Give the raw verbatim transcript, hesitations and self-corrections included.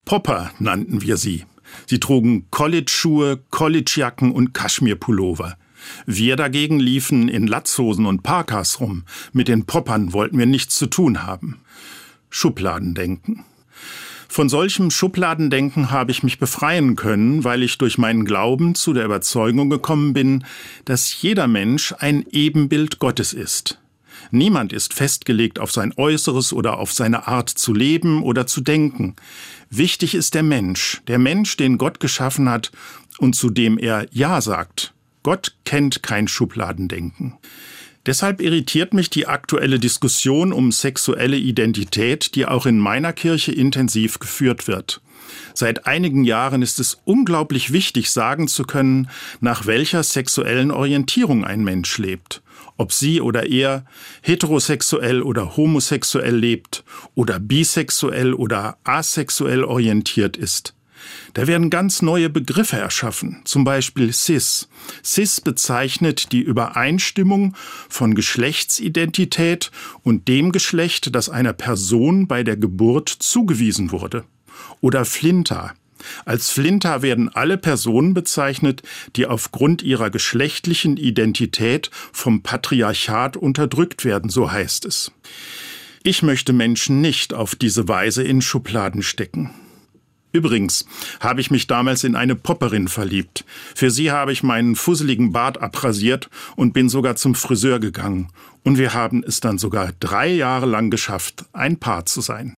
Popper nannten wir sie. Sie trugen College-Schuhe, College-Jacken und Kaschmirpullover. Wir dagegen liefen in Latzhosen und Parkas rum. Mit den Poppern wollten wir nichts zu tun haben. Schubladendenken. Von solchem Schubladendenken habe ich mich befreien können, weil ich durch meinen Glauben zu der Überzeugung gekommen bin, dass jeder Mensch ein Ebenbild Gottes ist. Niemand ist festgelegt auf sein Äußeres oder auf seine Art zu leben oder zu denken. Wichtig ist der Mensch, der Mensch, den Gott geschaffen hat und zu dem er Ja sagt. Gott kennt kein Schubladendenken. Deshalb irritiert mich die aktuelle Diskussion um sexuelle Identität, die auch in meiner Kirche intensiv geführt wird. Seit einigen Jahren ist es unglaublich wichtig, sagen zu können, nach welcher sexuellen Orientierung ein Mensch lebt. Ob sie oder er heterosexuell oder homosexuell lebt oder bisexuell oder asexuell orientiert ist. Da werden ganz neue Begriffe erschaffen, zum Beispiel cis. Cis bezeichnet die Übereinstimmung von Geschlechtsidentität und dem Geschlecht, das einer Person bei der Geburt zugewiesen wurde. Oder Flinter. Als Flinter werden alle Personen bezeichnet, die aufgrund ihrer geschlechtlichen Identität vom Patriarchat unterdrückt werden, so heißt es. Ich möchte Menschen nicht auf diese Weise in Schubladen stecken. Übrigens habe ich mich damals in eine Popperin verliebt. Für sie habe ich meinen fusseligen Bart abrasiert und bin sogar zum Friseur gegangen. Und wir haben es dann sogar drei Jahre lang geschafft, ein Paar zu sein.